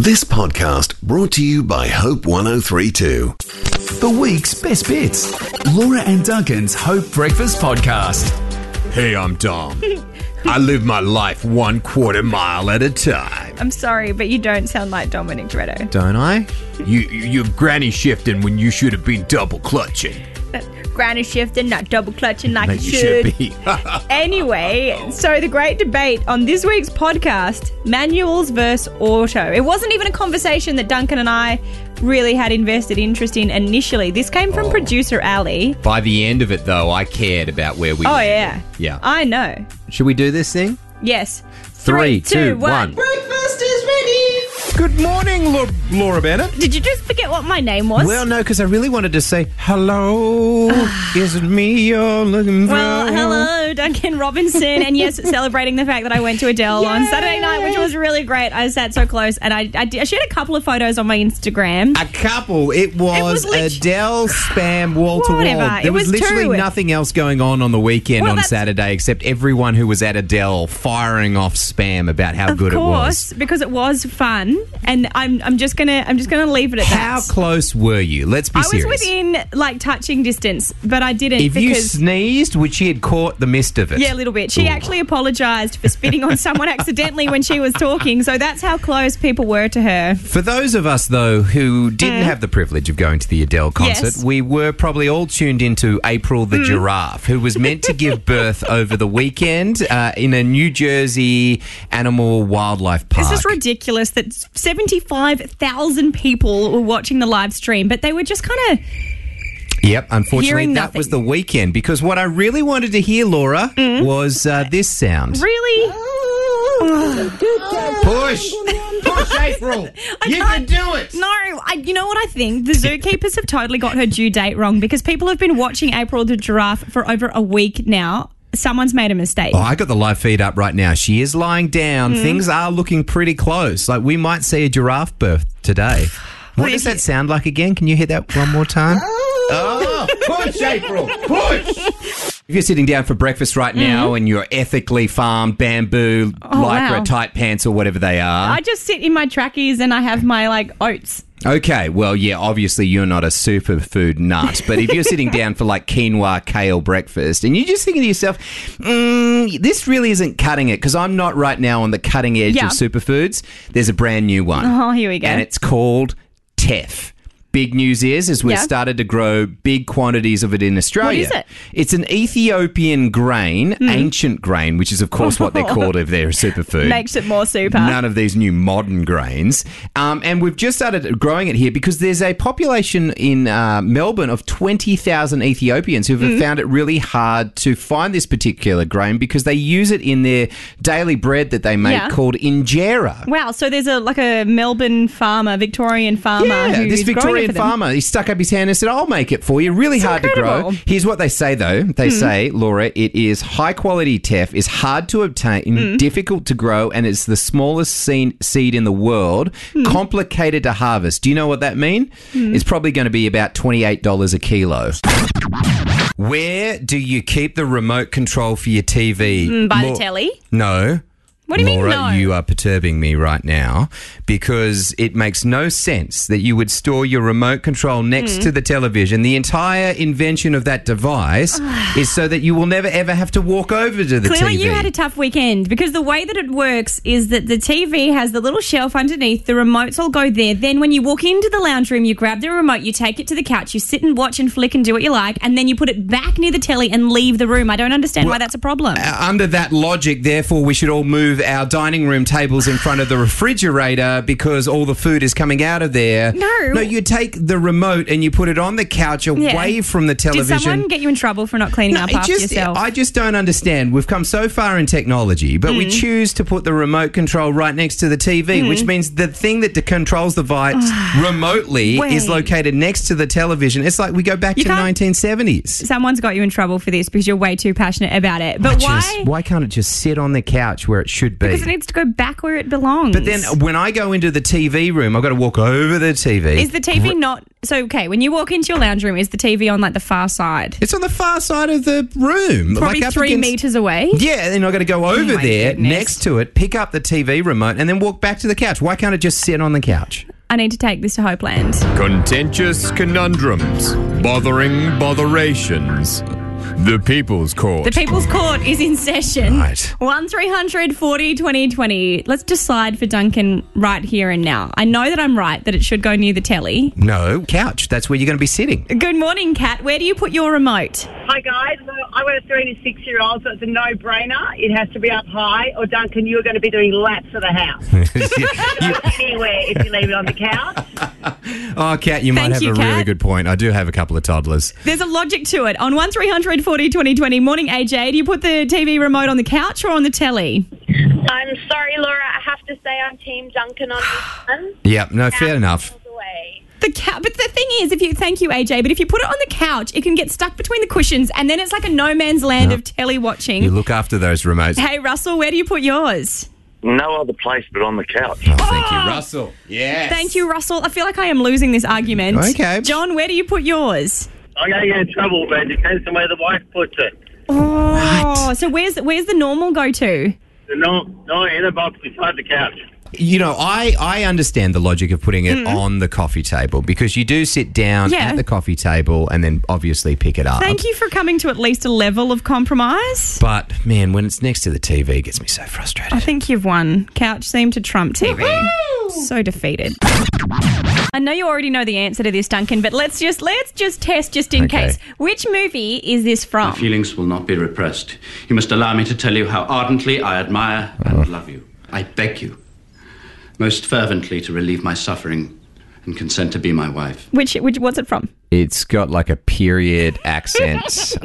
This podcast brought to you by Hope 103.2. The week's best bits. Laura and Duncan's Hope Breakfast Podcast. Hey, I'm Dom. I live my life 1/4 mile at a time. I'm sorry, but you don't sound like Dominic Toretto. Don't I? You're granny shifting when you should have been double clutching. Granny shifting, not double clutching like you should. be. Anyway, so the great debate on this week's podcast, manuals versus auto. It wasn't even a conversation that Duncan and I really had invested interest in initially. This came from producer Ali. By the end of it, though, I cared about where we Oh, landed. yeah. Yeah. I know. Should we do this thing? Yes. 3, 2, 1. Breakfast is ready. Good morning, Laura Bennett. Did you just forget what my name was? Well, no, because I really wanted to say, hello, is it me you're looking for? Well, hello, Duncan Robinson. And yes, celebrating the fact that I went to Adele on Saturday night, which was really great. I sat so close, and I shared a couple of photos on my Instagram. A couple. It was Adele spam wall to wall. Whatever. There It was was literally two. nothing else going on the weekend Well, on that's- Saturday except everyone who was at Adele firing off spam about how good it was. Of course, because it was fun, and I'm just gonna leave it at How that. close were you? Let's be I was serious. within touching distance, but I didn't If you because. sneezed, would she had caught the mist of it? Yeah, a little bit. She actually apologised for spitting on someone accidentally when she was talking, so that's how close people were to her. For those of us, though, who didn't have the privilege of going to the Adele concert, Yes. we were probably all tuned into April the giraffe, who was meant to give birth over the weekend in a New Jersey animal wildlife park. It's just ridiculous that 75,000 people were watching the live stream, but they were just kind of... Yep, unfortunately, Hearing that was the nothing. weekend, because what I really wanted to hear, Laura, was this sound. Really? Push! Push, April! You can do it! No, you know what I think? The zookeepers have totally got her due date wrong because people have been watching April the giraffe for over a week now. Someone's made a mistake. Oh, I got the live feed up right now. She is lying down. Things are looking pretty close. Like, we might see a giraffe birth today. What does that sound like again? Can you hear that one more time? Oh, push, April, push! If you're sitting down for breakfast right now and you're ethically farmed bamboo, lycra, wow. tight pants or whatever they are. I just sit in my trackies and I have my oats. Okay, well, yeah, obviously you're not a superfood nut, but if you're sitting down for quinoa, kale breakfast and you're just thinking to yourself, this really isn't cutting it because I'm not right now on the cutting edge Yeah. of superfoods, there's a brand new one. Oh, here we go. And it's called teff. Big news is we've Yeah. started to grow big quantities of it in Australia. What is it? It's an Ethiopian grain, ancient grain, which is, of course, what they're called if they're a superfood. Makes it more super. None of these new modern grains. And we've just started growing it here because there's a population in Melbourne of 20,000 Ethiopians who have found it really hard to find this particular grain because they use it in their daily bread that they make Yeah. called injera. Wow, so there's a Melbourne farmer, Victorian farmer Yeah, who's this growing it Victorian for them. farmer, he stuck up his hand and said, I'll make it for you. Really hard to grow. incredible. Here's what they say, though. They say, Laura, it is high-quality teff, is hard to obtain, difficult to grow, and it's the smallest seed in the world, complicated to harvest. Do you know what that means? It's probably going to be about $28 a kilo. Where do you keep the remote control for your TV? By the telly? No. What do you mean, Laura, no? you are perturbing me right now because it makes no sense that you would store your remote control next to the television. The entire invention of that device is so that you will never ever have to walk over to the Clearly TV. you had a tough weekend because the way that it works is that the TV has the little shelf underneath, the remotes all go there. Then when you walk into the lounge room, you grab the remote, you take it to the couch, you sit and watch and flick and do what you like, and then you put it back near the telly and leave the room. I don't understand why that's a problem. Under that logic, therefore, we should all move our dining room tables in front of the refrigerator because all the food is coming out of there. No, you take the remote and you put it on the couch away from the television. Did someone get you in trouble for not cleaning up after yourself? I just don't understand. We've come so far in technology, but we choose to put the remote control right next to the TV, which means the thing that controls the device remotely is located next to the television. It's like we go back to the can't- 1970s. Someone's got you in trouble for this because you're way too passionate about it. But why? Why can't it just sit on the couch where it should should be. Because it needs to go back where it belongs. But then when I go into the TV room, I've got to walk over the TV. Is the TV not... So, okay, when you walk into your lounge room, is the TV on, like, the far side? It's on the far side of the room. Probably like up 3 meters away? Yeah, then I've got to go over my there goodness. next to it, pick up the TV remote, and then walk back to the couch. Why can't it just sit on the couch? I need to take this to Hopeland. Contentious conundrums, bothering botherations. The People's Court. The People's Court is in session. Right. 1300 40 20 20. Let's decide for Duncan right here and now. I know that I'm right, that it should go near the telly. No, couch. That's where you're going to be sitting. Good morning, Kat. Where do you put your remote? Hi guys, well, I've got a 3 and a 6-year-old, so it's a no-brainer. It has to be up high, or Duncan, you're going to be doing laps of the house. Anywhere if you leave it on the couch. Oh, Kat, you might Thank have you, a really Kat. good point. I do have a couple of toddlers. There's a logic to it. On 1300 40 20 20. Morning, AJ. Do you put the TV remote on the couch or on the telly? I'm sorry, Laura. I have to say I'm Team Duncan on this one. Yeah, no, fair enough. Away. But the thing is, thank you, AJ, but if you put it on the couch, it can get stuck between the cushions and then it's like a no man's land of telly watching. You look after those remotes. Hey, Russell, where do you put yours? No other place but on the couch. Oh, thank you, Russell. Yes. Thank you, Russell. I feel like I am losing this argument. Okay. John, where do you put yours? I'm going to get in trouble, but it depends on where the wife puts it. Oh, so where's the normal go to? No, in a box beside the couch. You know, I understand the logic of putting it on the coffee table because you do sit down Yeah. at the coffee table and then obviously pick it up. Thank you for coming to at least a level of compromise. But, man, when it's next to the TV, it gets me so frustrated. I think you've won. Couch seemed to trump TV. So defeated. I know you already know the answer to this, Duncan, but let's just test just in Okay. case. Which movie is this from? My feelings will not be repressed. You must allow me to tell you how ardently I admire and love you. I beg you, most fervently, to relieve my suffering and consent to be my wife. Which what's it from? It's got like a period accent.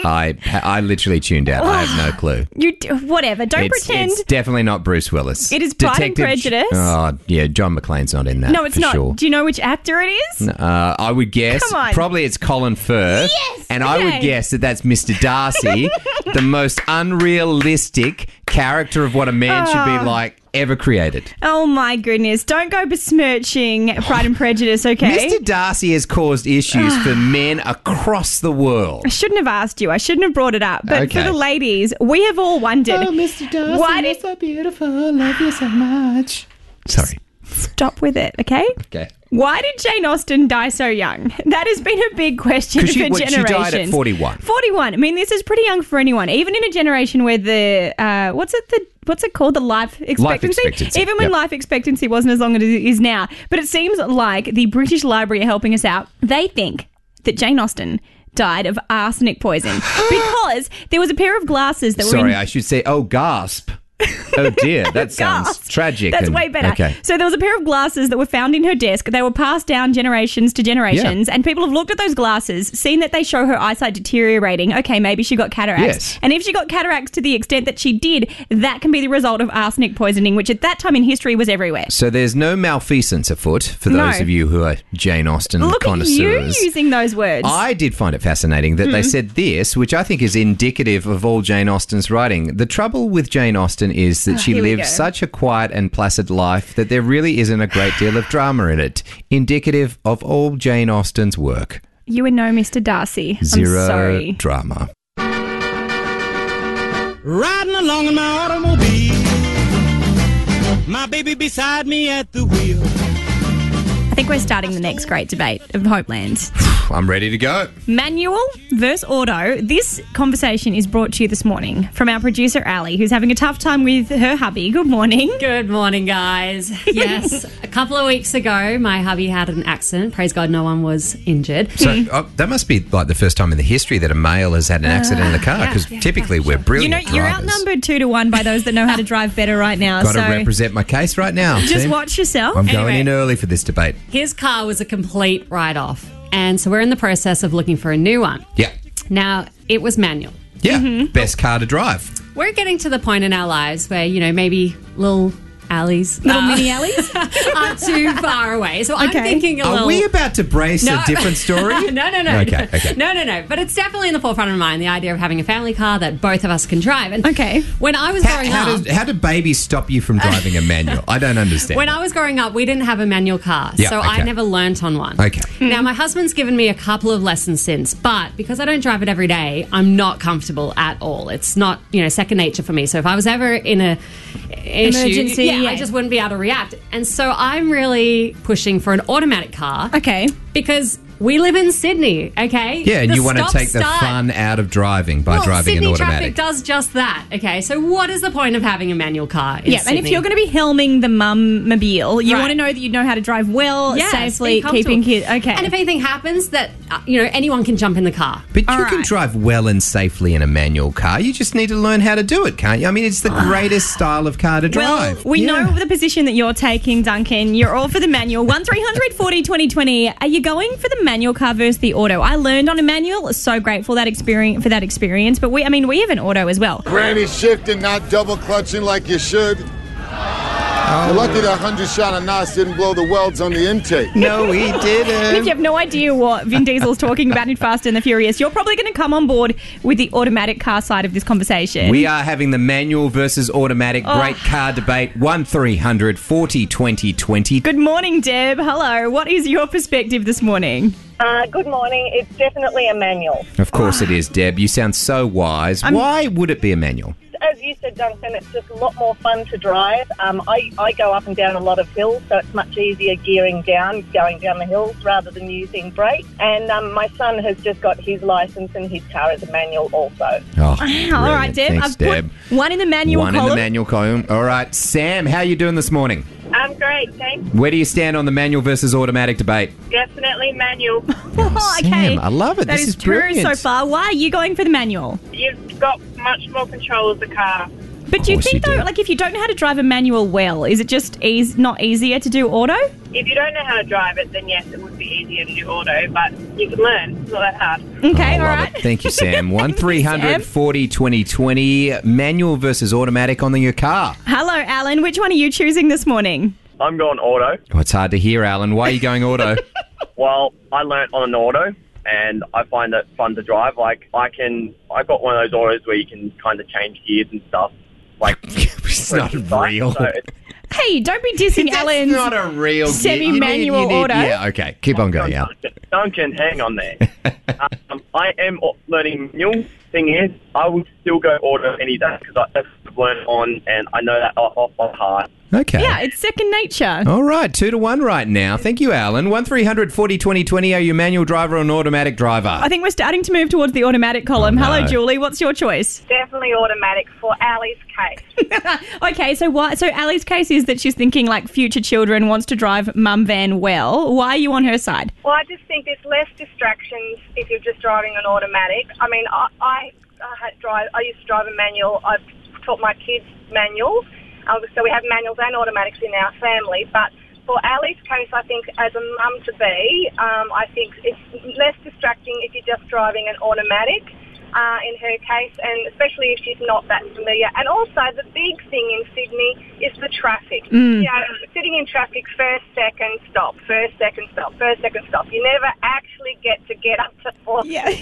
I literally tuned out. I have no clue. Whatever. Don't pretend. It's definitely not Bruce Willis. It is Pride and Prejudice. Oh, yeah, John McClane's not in that. No, it's for not. Sure. Do you know which actor it is? I would guess Come on. probably it's Colin Firth. Yes! And I would Okay. guess that that's Mr. Darcy, the most unrealistic character of what a man should be like ever created. Oh my goodness. Don't go besmirching Pride and Prejudice, okay? Mr. Darcy has caused issues for men across the world. I shouldn't have asked you. I shouldn't have brought it up. But Okay. for the ladies, we have all wondered. Oh, Mr. Darcy, why you're did so beautiful. Love you so much. Sorry. stop with it, okay? Okay. Why did Jane Austen die so young? That has been a big question for 'Cause she generations. died at 41. 41. I mean, this is pretty young for anyone. Even in a generation where what's it called? The life expectancy? expectancy, Even when yep. life expectancy wasn't as long as it is now. But it seems like the British Library are helping us out. They think that Jane Austen died of arsenic poison because there was a pair of glasses that were Sorry, in... I should say, oh, gasp. Oh, dear. That sounds Gasp. tragic. That's and- way better. Okay. So there was a pair of glasses that were found in her desk. They were passed down generations to generations, and people have looked at those glasses, seen that they show her eyesight deteriorating. Okay, maybe she got cataracts. Yes. And if she got cataracts to the extent that she did, that can be the result of arsenic poisoning, which at that time in history was everywhere. So there's no malfeasance afoot for those No. of you who are Jane Austen Look at you connoisseurs. using those words. I did find it fascinating that they said this, which I think is indicative of all Jane Austen's writing. The trouble with Jane Austen is that she here we lived go. such a quiet and placid life that there really isn't a great deal of drama in it. Indicative of all Jane Austen's work. You and no Mr. Darcy. Zero I'm sorry. drama. Riding along in my automobile, my baby beside me at the wheel. I think we're starting the next great debate of Hopeland. I'm ready to go. Manual versus auto. This conversation is brought to you this morning from our producer, Ali, who's having a tough time with her hubby. Good morning. Good morning, guys. Yes, a couple of weeks ago, my hubby had an accident. Praise God, no one was injured. So that must be like the first time in the history that a male has had an accident in the car, because typically we're You brilliant know, you're drivers. outnumbered 2-1 by those that know how to drive better right now. Got to so represent my case right now. just team. watch yourself. I'm going Anyway. in early for this debate. His car was a complete write-off. And so we're in the process of looking for a new one. Yeah. Now, it was manual. Yeah. Best car to drive. We're getting to the point in our lives where, you know, maybe little alleys. Little mini alleys? Aren't too far away. So I'm thinking a little... Are we about to brace a different story? No. Okay. No. But it's definitely in the forefront of mind, the idea of having a family car that both of us can drive. And when I was growing up... How do babies stop you from driving a manual? I don't understand. When I was growing up, we didn't have a manual car, so I never learnt on one. Okay. Now, my husband's given me a couple of lessons since, but because I don't drive it every day, I'm not comfortable at all. It's not, second nature for me. So if I was ever in a emergency, I just wouldn't be able to react. And so I'm really pushing for an automatic car. Okay. Because we live in Sydney, okay? Yeah, and you want to take the fun out of driving by driving Sydney an automatic. traffic does just that, okay? So what is the point of having a manual car in and Sydney? if you're going to be helming the mum-mobile, you want to know that you know how to drive well, safely, keeping kids... Okay. And if anything happens, that, anyone can jump in the car. But you can drive well and safely in a manual car. You just need to learn how to do it, can't you? I mean, it's the greatest style of car to drive. Well, we know the position that you're taking, Duncan. You're all for the manual. 1300 40 20 20. Are you going for the manual car versus the auto? I learned on a manual. So grateful for that experience. But we have an auto as well. Granny shifting, not double clutching like you should. You're lucky that 100-shot of Nas didn't blow the welds on the intake. No, he didn't. And if you have no idea what Vin Diesel's talking about in Fast and the Furious, you're probably going to come on board with the automatic car side of this conversation. We are having the manual versus automatic great car debate. 1300 40 20 20. Good morning, Deb. Hello. What is your perspective this morning? Good morning. It's definitely a manual. Of course it is, Deb. You sound so wise. Why would it be a manual? As you said, Duncan, it's just a lot more fun to drive. I go up and down a lot of hills, so it's much easier gearing down, going down the hills rather than using brakes. And my son has just got his licence and his car is a manual also. Oh, all right, Deb. Thanks, I've Deb. put one in the manual column. One in the manual column. All right, Sam, how are you doing this morning? I'm great, thanks. Where do you stand on the manual versus automatic debate? Definitely manual. Okay. Sam, I love it. That This is is true brilliant. so far. Why are you going for the manual? You've got much more control of the car. But do you think, though, like if you don't know how to drive a manual well, is it just not easier to do auto? If you don't know how to drive it, then yes, it would be easier to do auto, but you can learn. It's not that hard. Okay, all right. Thank you, Sam. 1300 40 20 20. Manual versus automatic on your car. Hello, Alan. Which one are you choosing this morning? I'm going auto. Oh, it's hard to hear, Alan. Why are you going auto? Well, I learnt on an auto, and I find it fun to drive. Like, I've got one of those autos where you can kind of change gears and stuff. Like, it's not real. So Hey, don't be dissing Alan's not a real semi-manual you need- auto. Yeah, okay. Keep on going, Alan. Duncan, hang on there. I am learning manual. Thing is, I would still go auto any day because I've learned on, and I know that off by heart. Okay. Yeah, it's second nature. All right, 2-1 right now. Thank you, Alan. 1300 40 20 20. Are you a manual driver or an automatic driver? I think we're starting to move towards the automatic column. Oh, no. Hello, Julie. What's your choice? Definitely automatic for Ali's case. Okay, so Ali's case is that she's thinking like future children, wants to drive mum van well. Why are you on her side? Well, I just think there's less distractions if you're just driving an automatic. I mean, I used to drive a manual. I've taught my kids manual. So we have manuals and automatics in our family. But for Ali's case, I think as a mum-to-be, I think it's less distracting if you're just driving an automatic in her case, and especially if she's not that familiar. And also the big thing in Sydney is the traffic. You know, sitting in traffic, first, second, stop, first, second, stop, first, second, stop. You never actually get up to fourth,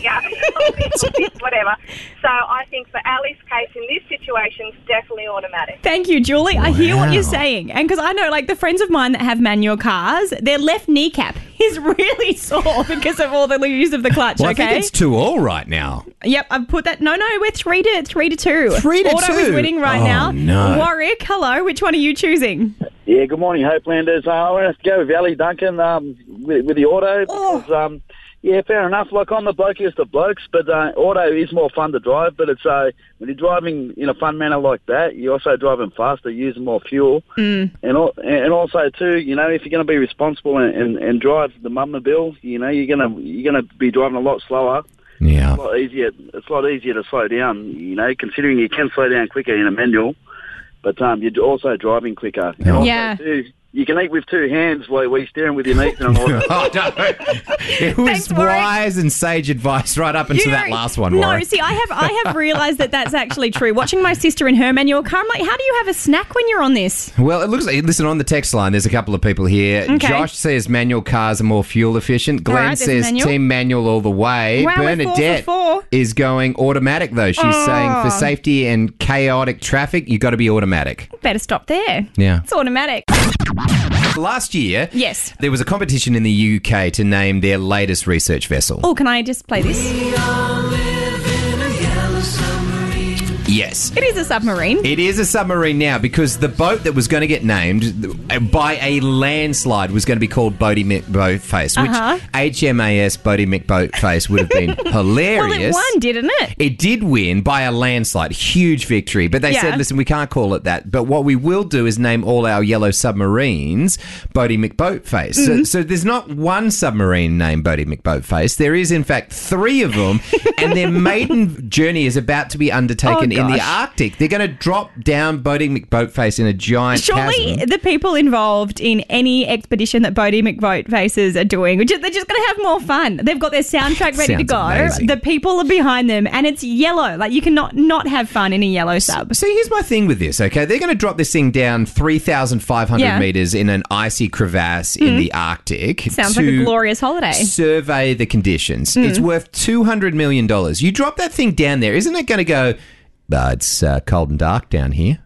whatever. So I think for Ali's case in this situation, it's definitely automatic. Thank you, Julie. I hear what you're saying. And because I know, like, the friends of mine that have manual cars, their left kneecap is really sore because of all the use of the clutch, Well, okay? I think it's 2-2 right now. Yep, I've put that. No, we're 3-2. 3-2. Auto is winning right now. No. Warwick, hello. Which one are you choosing? Yeah, good morning, Hopelanders. I'm going to have to go with Ali Duncan with the auto. Because, yeah, fair enough. Like, I'm the blokiest of blokes, but auto is more fun to drive. But it's when you're driving in a fun manner like that, you're also driving faster, using more fuel. And also, too, you know, if you're going to be responsible and drive the mum-mobile, you know, you're gonna be driving a lot slower. Yeah. It's a lot easier to slow down, you know, considering you can slow down quicker in a manual, but you're also driving quicker. And also, too, you can eat with two hands while you're steering with your knees in an order. Oh, no. It was wise and sage advice right up until that last one, No, Warren. see, I have realised that that's actually true. Watching my sister in her manual car, I'm like, how do you have a snack when you're on this? Well, it looks like, listen, on the text line, there's a couple of people here. Okay. Josh says manual cars are more fuel efficient. Glenn All right, there's says manual. team manual all the way. Wow, we're Bernadette 4 for 4. is going automatic, though. She's saying for safety and chaotic traffic, you've got to be automatic. Better stop there. Yeah. It's automatic. Last year, Yes. there was a competition in the UK to name their latest research vessel. Oh, can I just play this? Yes. It is a submarine. It is a submarine now because the boat that was going to get named by a landslide was going to be called Bodie McBoatface, which Uh-huh. HMAS Bodie McBoatface would have been hilarious. Well, it won, didn't it? It did win by a landslide, huge victory. But they Yeah. said, listen, we can't call it that. But what we will do is name all our yellow submarines Bodie McBoatface. So there's not one submarine named Bodie McBoatface. There is, in fact, 3 of them. And their maiden journey is about to be undertaken in the gosh. Arctic. They're going to drop down Bodie McBoatface in a giant Surely chasm. the people involved in any expedition that Bodie McBoatfaces are doing, they're just going to have more fun. They've got their soundtrack ready to Sounds go. amazing. The people are behind them, and it's yellow. Like, you cannot not have fun in a yellow sub. So here's my thing with this, okay? They're going to drop this thing down 3,500 Yeah. metres in an icy crevasse in the Arctic. Sounds like a to glorious holiday. survey the conditions. It's worth $200 million. You drop that thing down there, isn't it going to go, it's cold and dark down here?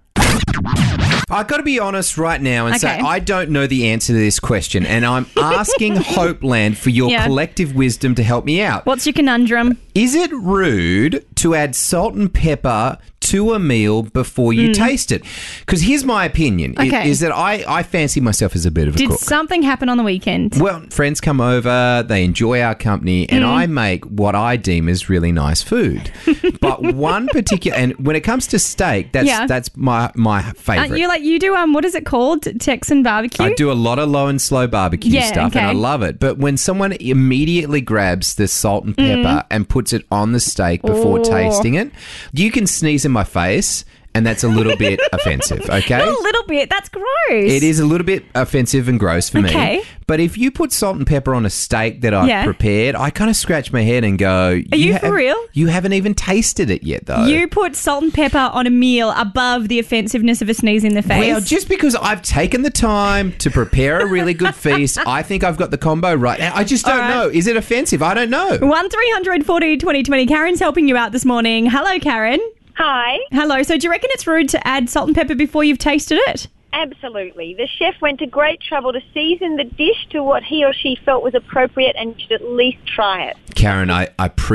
I've got to be honest right now and say Okay. I don't know the answer to this question, and I'm asking Hopeland for your Yeah. collective wisdom to help me out. What's your conundrum? Is it rude to add salt and pepper to a meal before you taste it? Because here's my opinion, Okay. is that I fancy myself as a bit of a Did cook. something happen on the weekend? Well, friends come over, they enjoy our company, and I make what I deem as really nice food. But one particular, and when it comes to steak, that's my favourite. You like you do what is it called? Texan barbecue? I do a lot of low and slow barbecue Yeah, stuff, and I okay. love it. But when someone immediately grabs the salt and pepper and puts it on the steak before Oh. tasting it, you can sneeze in my face, and that's a little bit offensive, okay? Not a little bit. That's gross. It is a little bit offensive and gross for Okay. me. But if you put salt and pepper on a steak that I've Yeah. prepared, I kind of scratch my head and go, Are you for real? You haven't even tasted it yet, though. You put salt and pepper on a meal above the offensiveness of a sneeze in the face. Well, just because I've taken the time to prepare a really good feast, I think I've got the combo right. I just don't know. Is it offensive? I don't know. 1300 40 2020. Karen's helping you out this morning. Hello, Karen. Hi. Hello. So do you reckon it's rude to add salt and pepper before you've tasted it? Absolutely. The chef went to great trouble to season the dish to what he or she felt was appropriate, and you should at least try it. Karen, I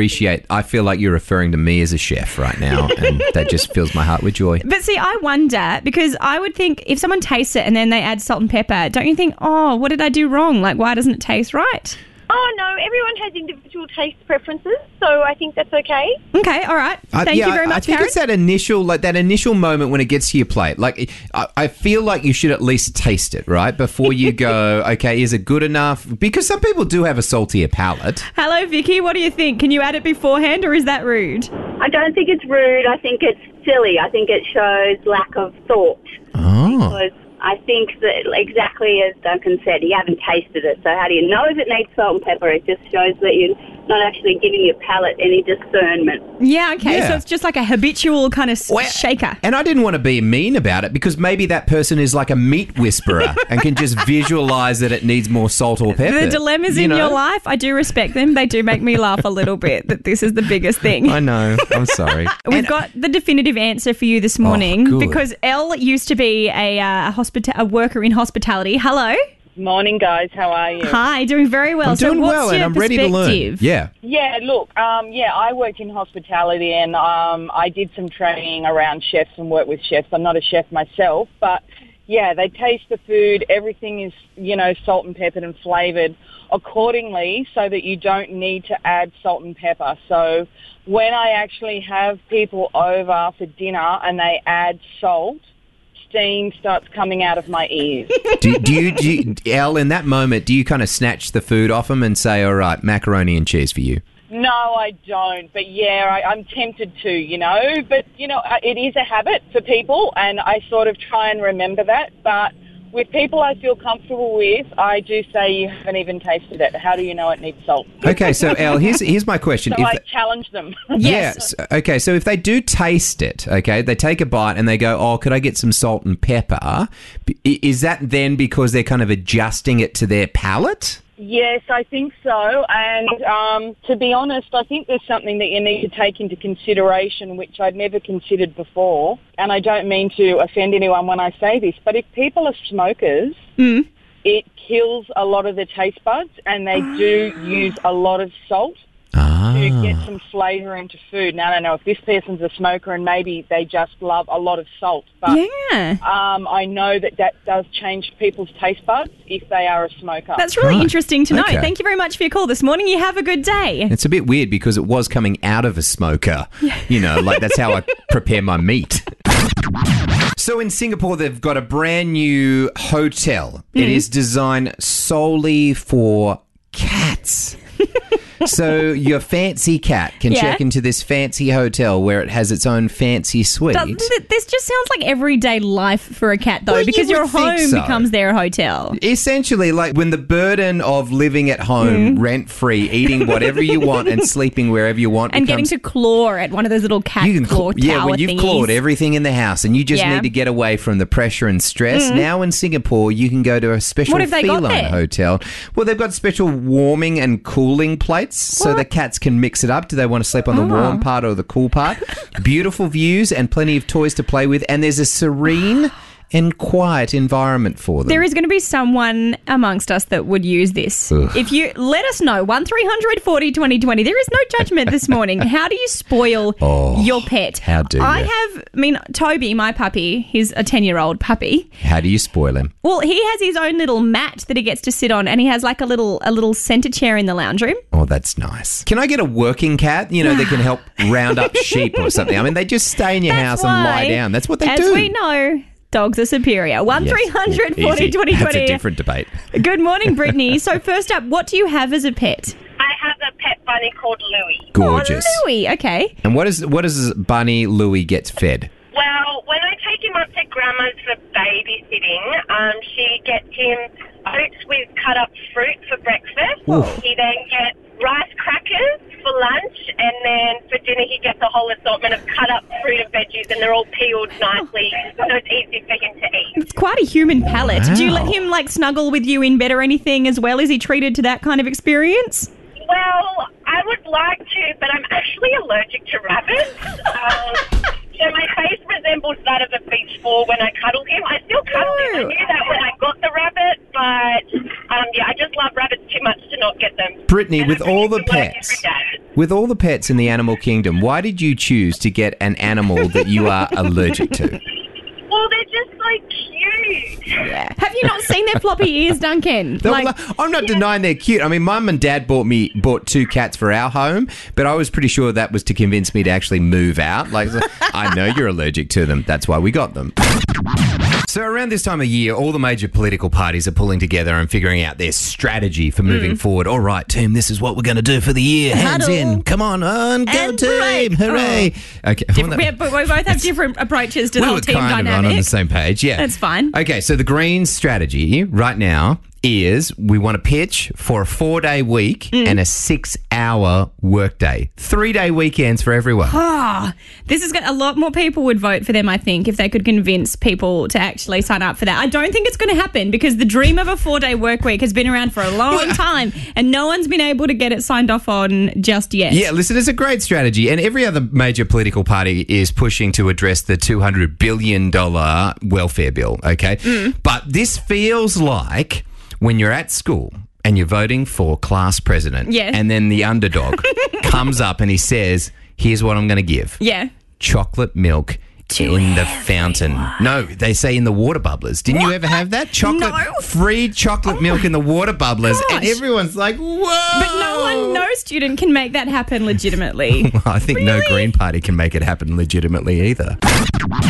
feel like you're referring to me as a chef right now, and that just fills my heart with joy. But see, I wonder, because I would think if someone tastes it and then they add salt and pepper, don't you think, oh, what did I do wrong? Like, why doesn't it taste right? Oh, no, everyone has individual taste preferences, so I think that's okay. Okay, all right. Thank you very much, I think Karen. it's that initial moment when it gets to your plate. Like, I feel like you should at least taste it, right? Before you go, okay, is it good enough? Because some people do have a saltier palate. Hello, Vicky. What do you think? Can you add it beforehand or is that rude? I don't think it's rude. I think it's silly. I think it shows lack of thought. Oh. Because I think that, exactly as Duncan said, you haven't tasted it. So how do you know if it needs salt and pepper? It just shows that you're not actually giving your palate any discernment. Yeah, okay. Yeah. So it's just like a habitual kind of shaker. And I didn't want to be mean about it because maybe that person is like a meat whisperer and can just visualize that it needs more salt or pepper. The dilemmas in your life, I do respect them. They do make me laugh a little bit that this is the biggest thing. I know. I'm sorry. We've got the definitive answer for you this morning good. because Elle used to be a worker in hospitality. Hello. Morning, guys. How are you? Hi, doing very well. I'm doing what's well, your and I'm ready to learn. perspective? Yeah. Yeah, look, I worked in hospitality and I did some training around chefs and work with chefs. I'm not a chef myself, but yeah, they taste the food. Everything is, salt and peppered and flavoured accordingly so that you don't need to add salt and pepper. So when I actually have people over for dinner and they add salt, steam starts coming out of my ears. Do you, Elle, in that moment, do you kind of snatch the food off them and say, all right, macaroni and cheese for you? No, I don't. But yeah, I'm tempted to, But, it is a habit for people and I sort of try and remember that. But With people I feel comfortable with, I do say you haven't even tasted it. How do you know it needs salt? Okay, so Elle, here's my question. So I challenge them. Yes. Okay, so if they do taste it, okay, they take a bite and they go, oh, could I get some salt and pepper? Is that then because they're kind of adjusting it to their palate? Yes, I think so. And to be honest, I think there's something that you need to take into consideration, which I'd never considered before. And I don't mean to offend anyone when I say this, but if people are smokers, it kills a lot of the taste buds, and they do use a lot of salt to get some flavour into food. Now, I don't know if this person's a smoker and maybe they just love a lot of salt. But I know that does change people's taste buds if they are a smoker. That's really interesting to know. Okay. Thank you very much for your call this morning. You have a good day. It's a bit weird because it was coming out of a smoker. You know, like that's how I prepare my meat. So in Singapore, they've got a brand new hotel. It is designed solely for cats. So your fancy cat can check into this fancy hotel where it has its own fancy suite. This just sounds like everyday life for a cat, though, Well, because you your would think home so. becomes their hotel. Essentially, like when the burden of living at home rent-free, eating whatever you want and sleeping wherever you want And becomes... getting to claw at one of those little cat claw tower Yeah, when you've thingies. clawed everything in the house and you just need to get away from the pressure and stress, now in Singapore you can go to a special What have they got feline there? hotel. Well, they've got special warming and cooling plates so the cats can mix it up. Do they want to sleep on the warm part or the cool part? Beautiful views and plenty of toys to play with, and there's a serene and quiet environment for them. There is going to be someone amongst us that would use this. Ugh. If you let us know, 1300 40 2020. There is no judgment this morning. How do you spoil your pet? How do you? Toby, my puppy, he's a 10-year-old puppy. How do you spoil him? Well, he has his own little mat that he gets to sit on, and he has like a little centre chair in the lounge room. Oh, that's nice. Can I get a working cat, that can help round up sheep or something? I mean, they just stay in your house and lie down. That's what they do. As we know, dogs are superior. 1300 40 Easy. 2020. That's a different debate. Good morning, Brittany. So first up, what do you have as a pet? I have a pet bunny called Louie. Gorgeous. Oh, Louie, okay. And what does Bunny Louie get fed? Well, when I take him up to Grandma's for babysitting, she gets him oats with cut-up fruit for breakfast. Oof. He then gets rice crackers for lunch, and then for dinner he gets a whole assortment of cut-up fruit and veggies, and they're all peeled nicely, so it's easy for him to eat. It's quite a human palate. Wow. Do you let him snuggle with you in bed or anything as well? Is he treated to that kind of experience? Well, I would like to, but I'm actually allergic to rabbits. So my face resembles that of a beach ball when I cuddle him. I still cuddle him. I knew that when I got the rabbit, but I just love rabbits too much to not get them. Brittany, with all the pets in the animal kingdom, why did you choose to get an animal that you are allergic to? Well, they're just so cute. Yeah. Have you not seen their floppy ears, Duncan? I'm not denying they're cute. I mean, Mum and Dad bought 2 cats for our home, but I was pretty sure that was to convince me to actually move out. I know you're allergic to them. That's why we got them. So around this time of year, all the major political parties are pulling together and figuring out their strategy for moving forward. All right, team, this is what we're going to do for the year. Hands in. Come on, go team. Hooray. Okay. But we both have different approaches to the whole team kind dynamic. of on the same page, yeah. That's fine. Okay, so the Greens strategy right now is we want to pitch for a 4-day week and a 6-hour workday. 3-day weekends for everyone. This is a lot more people would vote for them, I think, if they could convince people to actually sign up for that. I don't think it's going to happen because the dream of a 4-day work week has been around for a long time and no one's been able to get it signed off on just yet. Yeah, listen, it's a great strategy, and every other major political party is pushing to address the $200 billion welfare bill, okay? But this feels like when you're at school and you're voting for class president, and then the underdog comes up and he says, here's what I'm going to give. Yeah. Chocolate milk in the fountain. No, they say in the water bubblers. Didn't you ever have that? Free chocolate milk in the water bubblers. Gosh. And everyone's like, whoa. But no student can make that happen legitimately. I think no Green Party can make it happen legitimately either.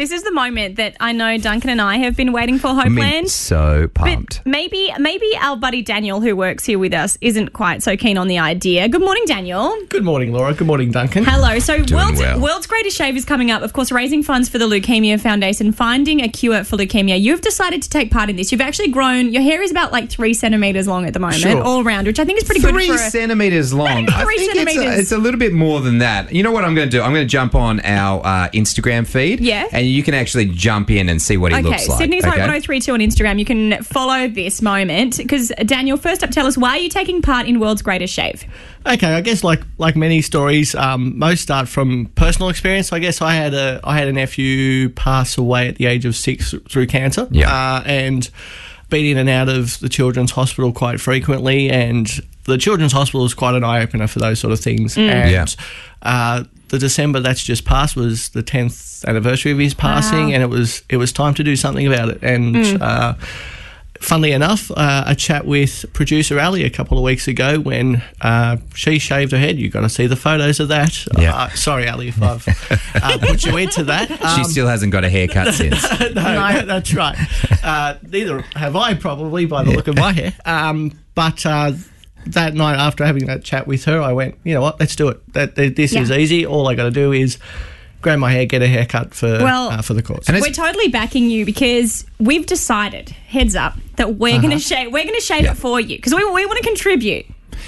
This is the moment that I know Duncan and I have been waiting for, I Hopeland. mean, so pumped. But maybe our buddy Daniel, who works here with us, isn't quite so keen on the idea. Good morning, Daniel. Good morning, Laura. Good morning, Duncan. Hello. So Doing well. World's Greatest Shave is coming up. Of course, raising funds for the Leukemia Foundation, finding a cure for leukemia. You've decided to take part in this. You've actually grown. Your hair is about like 3 centimetres long at the moment, Sure. all round, which I think is pretty good. 3 centimetres long. I 3 think centimetres. it's a little bit more than that. You know what I'm going to do? I'm going to jump on our Instagram feed. Yeah. And you can actually jump in and see what he looks like. Sydney's Hope 1032 on Instagram. You can follow this moment because Daniel, first up, tell us why are you taking part in World's Greatest Shave? Okay, I guess like many stories, most start from personal experience. I guess I had a nephew pass away at the age of 6 through cancer. Yeah. And been in and out of the Children's Hospital quite frequently, and the Children's Hospital is quite an eye-opener for those sort of things. And the December that's just passed was the 10th anniversary of his passing, and it was time to do something about it. And funnily enough, a chat with producer Ali a couple of weeks ago when she shaved her head. You've got to see the photos of that. Yeah. Sorry, Ali, if I've put you into that. She still hasn't got a haircut since. No, that's right. Neither have I, probably, by the look of my hair. But that night, after having that chat with her, I went, you know what, let's do it. This is easy. All I got to do is grab my hair, get a haircut for the cause. We're totally backing you because we've decided, heads up, that we're going to shave. We're going to shave it for you because we want to contribute.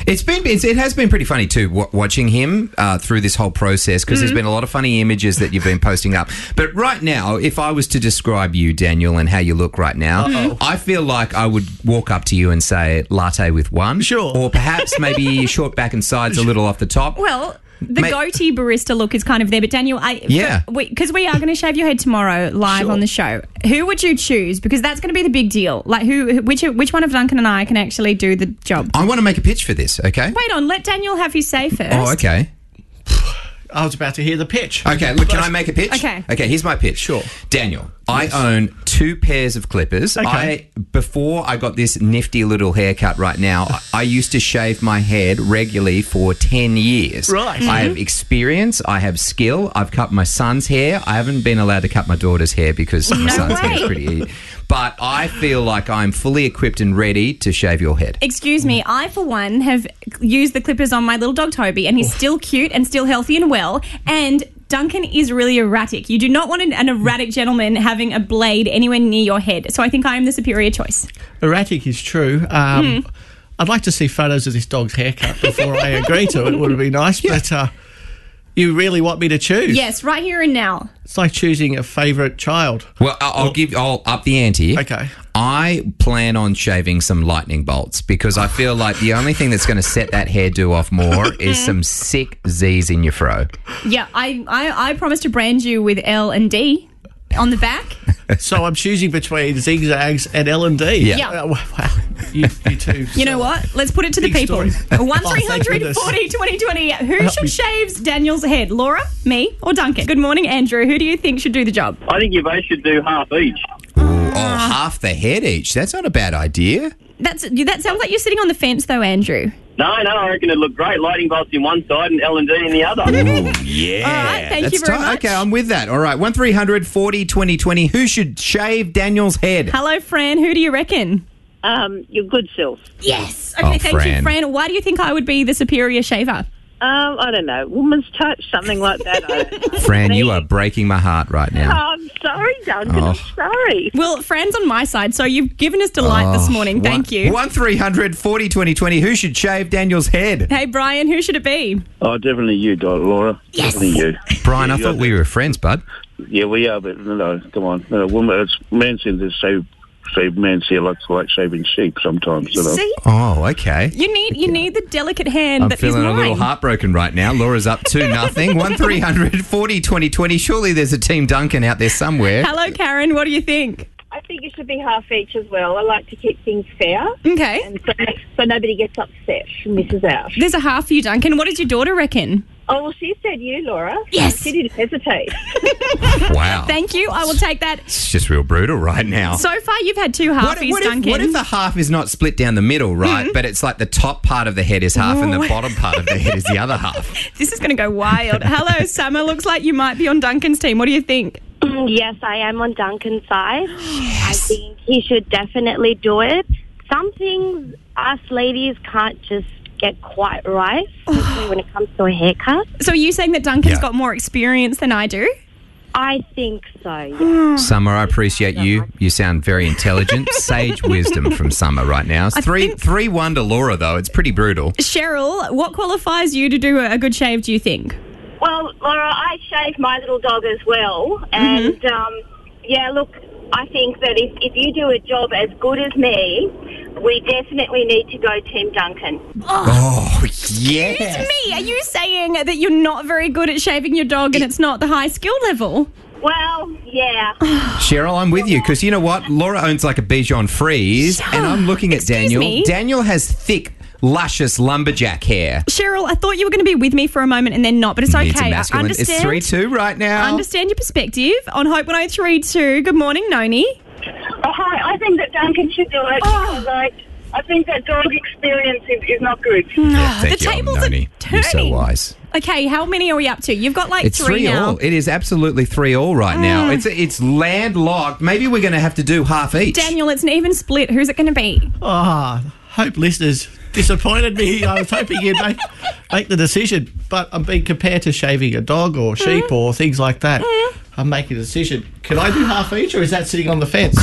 It has been pretty funny too watching him through this whole process because there's been a lot of funny images that you've been posting up. But right now, if I was to describe you, Daniel, and how you look right now, I feel like I would walk up to you and say latte with one, or perhaps maybe your short back and sides a little off the top. Well, the goatee barista look is kind of there, but Daniel, because we are going to shave your head tomorrow live on the show. Who would you choose? Because that's going to be the big deal. Like, which one of Duncan and I can actually do the job? I want to make a pitch for this. Okay. Wait on, let Daniel have his say first. Oh, okay. I was about to hear the pitch. Okay, look, can I make a pitch? Okay. Okay, here's my pitch. Sure. Daniel, I own 2 pairs of clippers. Okay. Before I got this nifty little haircut right now, I used to shave my head regularly for 10 years. Right. I have experience. I have skill. I've cut my son's hair. I haven't been allowed to cut my daughter's hair because my son's hair is pretty easy. But I feel like I'm fully equipped and ready to shave your head. Excuse me, I, for one, have used the clippers on my little dog Toby, and he's still cute and still healthy and well, and Duncan is really erratic. You do not want an erratic gentleman having a blade anywhere near your head. So I think I am the superior choice. Erratic is true. I'd like to see photos of this dog's haircut before I agree to it. Would it be nice? But you really want me to choose? Yes, right here and now. It's like choosing a favourite child. Well, I'll up the ante. Okay. I plan on shaving some lightning bolts because I feel like the only thing that's going to set that hairdo off more is some sick Z's in your fro. Yeah, I promise to brand you with L and D on the back. So I'm choosing between zigzags and L&D. Yeah. Wow. You two. You know what? Let's put it to the people. Story. 1300 40 2020. Who should shave Daniel's head? Laura, me, or Duncan? Good morning, Andrew. Who do you think should do the job? I think you both should do half each. Half the head each. That's not a bad idea. That sounds like you're sitting on the fence, though, Andrew. No, I reckon it'd look great. Lightning bolts in one side and L&D in the other. Ooh, yeah. All right, thank you very much. Okay, I'm with that. All right, 1300 40 2020. Who should shave Daniel's head? Hello, Fran. Who do you reckon? Your good self. Yes. Okay, thank you, Fran. Why do you think I would be the superior shaver? I don't know, woman's touch, something like that. Fran, you are breaking my heart right now. I'm sorry, Duncan. I'm sorry. Well, Fran's on my side, so you've given us delight this morning. Thank you. 1300 40 2020. Who should shave Daniel's head? Hey, Brian, who should it be? Oh, definitely you, Laura. Yes. Definitely you. Brian, I thought we were friends, bud. Yeah, we are, but no, come on. Woman, man seems to shave man's hair like shaving sheep sometimes. You know? See? Oh, okay. You need the delicate hand I'm that is feeling mine. a little heartbroken right now. Laura's up 2-0. 1300 40 2020. Surely there's a Team Duncan out there somewhere. Hello, Karen. What do you think? I think it should be half each as well. I like to keep things fair. Okay. And so nobody gets upset and misses out. There's a half for you, Duncan. What does your daughter reckon? Oh, well, she said you, Laura. Yes. She didn't hesitate. Wow. Thank you. I will take that. It's just real brutal right now. So far, you've had two halfies, Duncan. What if the half is not split down the middle, right? But it's like the top part of the head is half and the bottom part of the head is the other half. This is going to go wild. Hello, Summer. Looks like you might be on Duncan's team. What do you think? Yes, I am on Duncan's side. I think he should definitely do it. Some things us ladies can't just get quite right, especially when it comes to a haircut. So are you saying that Duncan's got more experience than I do? I think so, yeah. Summer, I appreciate you. You sound very intelligent. Sage wisdom from Summer right now. It's 3-1 to Laura, though. It's pretty brutal. Cheryl, what qualifies you to do a good shave, do you think? Well, Laura, I shave my little dog as well. And, yeah, look, I think that if you do a job as good as me, we definitely need to go Team Duncan. Oh, yes. Excuse me, are you saying that you're not very good at shaving your dog and it's not the high skill level? Well, yeah. Cheryl, I'm with you because you know what? Laura owns like a Bichon Frise and I'm looking at Daniel. me? Daniel has thick, luscious lumberjack hair. Cheryl, I thought you were going to be with me for a moment and then not, but it's Needs a okay. I masculine. It's understand. 3-2 right now. I understand your perspective. On Hope 103.2, good morning, Noni. Oh, hi. I think that Duncan should do it because I think that dog experience is not good. Thank the you, tables are Noni. You're so turning. wise. Okay, how many are we up to? You've got like It's 3 now. 3-all. It is absolutely 3-all right now. It's landlocked. Maybe we're going to have to do half each. Daniel, it's an even split. Who's it going to be? Hope listeners disappointed me. I was hoping you'd make the decision, but I'm being compared to shaving a dog or sheep or things like that. I'm making a decision. Can I do half each, or is that sitting on the fence?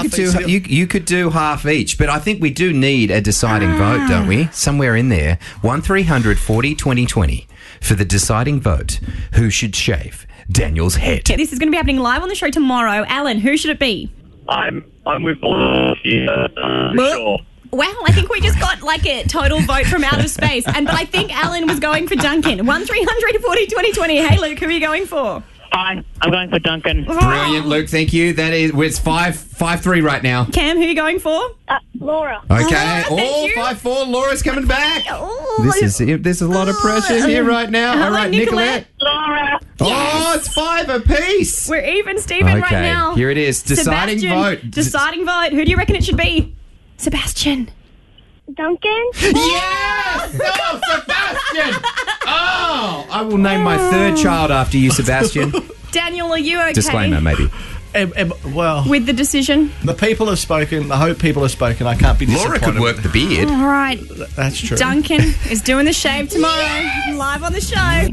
You could do half each, but I think we do need a deciding vote, don't we? Somewhere in there. 1300 40 20 20 for the deciding vote. Who should shave Daniel's head? Yeah, this is going to be happening live on the show tomorrow. Alan, who should it be? I'm with Laura here, sure. Wow, I think we just got like a total vote from outer space. But I think Alan was going for Duncan. 1300 40 20 20. Hey, Luke, who are you going for? Hi, I'm going for Duncan. Brilliant, Luke. Thank you. That is, it's 5-3 right now. Cam, who are you going for? Laura. Okay. Oh, 5-4. Laura's coming back. There's a lot of pressure here right now. Hello, All right, Nicolette. Laura. Oh, it's 5 apiece. We're even, Stephen, right now. Here it is. Deciding Sebastian, vote. Deciding vote. Who do you reckon it should be? Sebastian. Duncan? Yes! Oh, Sebastian! Oh! I will name my third child after you, Sebastian. Daniel, are you okay? Disclaimer, maybe. Well, with the decision? The people have spoken. The Hope people have spoken. I can't be disappointed. Laura could work the beard. All right. That's true. Duncan is doing the shave tomorrow. Live on the show.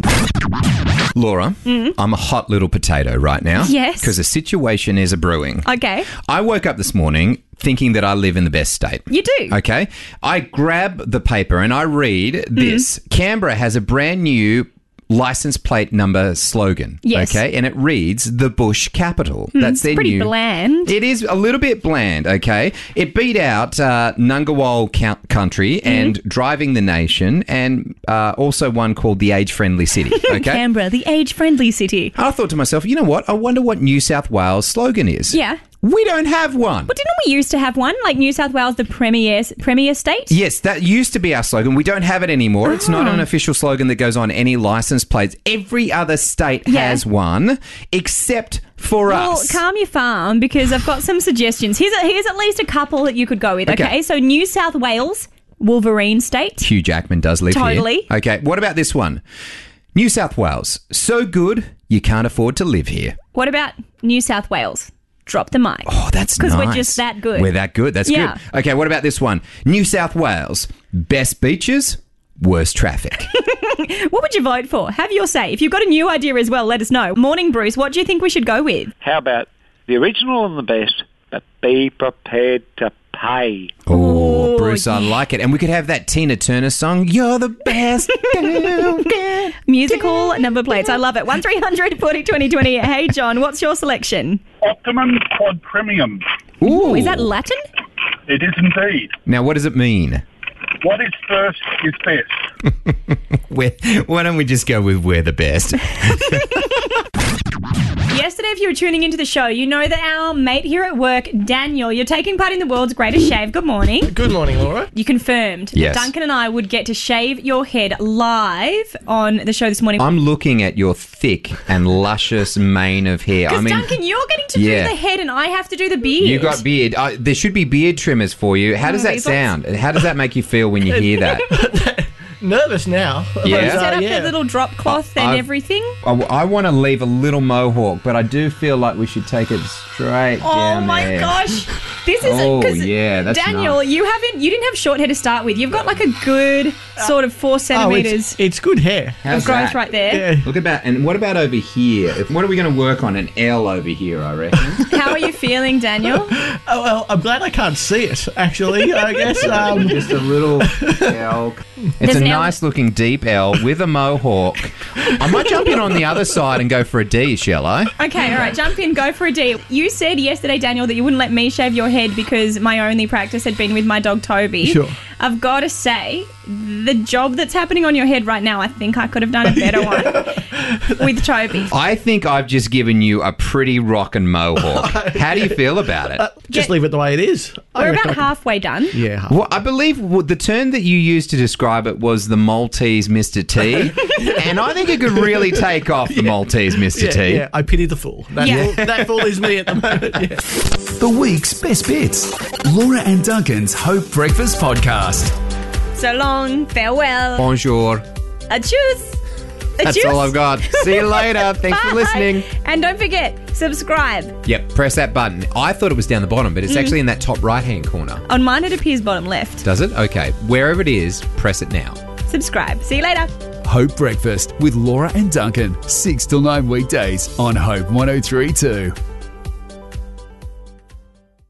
Laura, I'm a hot little potato right now. Yes. Because a situation is a-brewing. Okay. I woke up this morning thinking that I live in the best state. You do. Okay. I grab the paper and I read this. Canberra has a brand new license plate number slogan. Yes. Okay. And it reads the Bush Capital. That's their pretty new. bland. It is a little bit bland. Okay. It beat out Ngunnawal Country and Driving the Nation and also one called the Age Friendly City. Okay. Canberra, the age-friendly city. I thought to myself, you know what? I wonder what New South Wales slogan is. Yeah. We don't have one. But didn't we used to have one? Like New South Wales, the premier state? Yes, that used to be our slogan. We don't have it anymore. It's not an official slogan that goes on any license plates. Every other state has one, except for us. Well, calm your farm because I've got some suggestions. Here's at least a couple that you could go with, okay? So New South Wales, Wolverine state. Hugh Jackman does live here. Totally. Okay, what about this one? New South Wales, so good you can't afford to live here. What about New South Wales? Drop the mic. Oh, that's nice. Because we're just that good. We're that good. That's good. Okay, what about this one? New South Wales, best beaches, worst traffic. What would you vote for? Have your say. If you've got a new idea as well, let us know. Morning, Bruce. What do you think we should go with? How about the original and the best, but be prepared to pay? Oh, Bruce, I like it. And we could have that Tina Turner song, You're the Best. Musical number plates. I love it. 1300 40 20 20. Hey, John, what's your selection? Optimum Quad Premium. Ooh, is that Latin? It is indeed. Now, what does it mean? What is first is best. Why don't we just go with we're the best? Yesterday, if you were tuning into the show, you know that our mate here at work, Daniel, you're taking part in the world's greatest shave. Good morning. Good morning, Laura. You confirmed Yes. that Duncan and I would get to shave your head live on the show this morning. I'm looking at your thick and luscious mane of hair. Because, Duncan, you're getting to do the head and I have to do the beard. You got beard. There should be beard trimmers for you. How does that sound? How does that make you feel when you hear that? nervous now. Yeah. Set up the little drop cloth and everything. I want to leave a little mohawk, but I do feel like we should take it straight down there. Gosh. This is that's Daniel, nice. you didn't have short hair to start with. You've got like a good sort of 4 centimetres it's good hair. of growth right there. Look about, and what about over here? What are we going to work on? An L over here, I reckon. How are you feeling, Daniel? Oh, well, I'm glad I can't see it, actually, I guess. Just a little L. It's a nice looking deep L with a mohawk. I might jump in on the other side and go for a D, shall I? Okay, all right, jump in, go for a D. You said yesterday, Daniel, that you wouldn't let me shave your head because my only practice had been with my dog Toby. Sure. I've got to say, the job that's happening on your head right now, I think I could have done a better one with Toby. I think I've just given you a pretty rockin' mohawk. How do you feel about it? Just leave it the way it is. We're about halfway done. Yeah. Well, I believe the term that you used to describe it was the Maltese Mr. T, and I think it could really take off the Maltese Mr. T. Yeah, I pity the fool. That fool is me at the moment. Yeah. The week's best bits. Laura and Duncan's Hope Breakfast Podcast. So long, farewell. Bonjour. Adios. That's all I've got. See you later. Thanks for listening. And don't forget, subscribe. Yep, press that button. I thought it was down the bottom, but it's actually in that top right-hand corner. On mine, it appears bottom left. Does it? Okay. Wherever it is, press it now. Subscribe. See you later. Hope Breakfast with Laura and Duncan, 6 till 9 weekdays on Hope 103.2.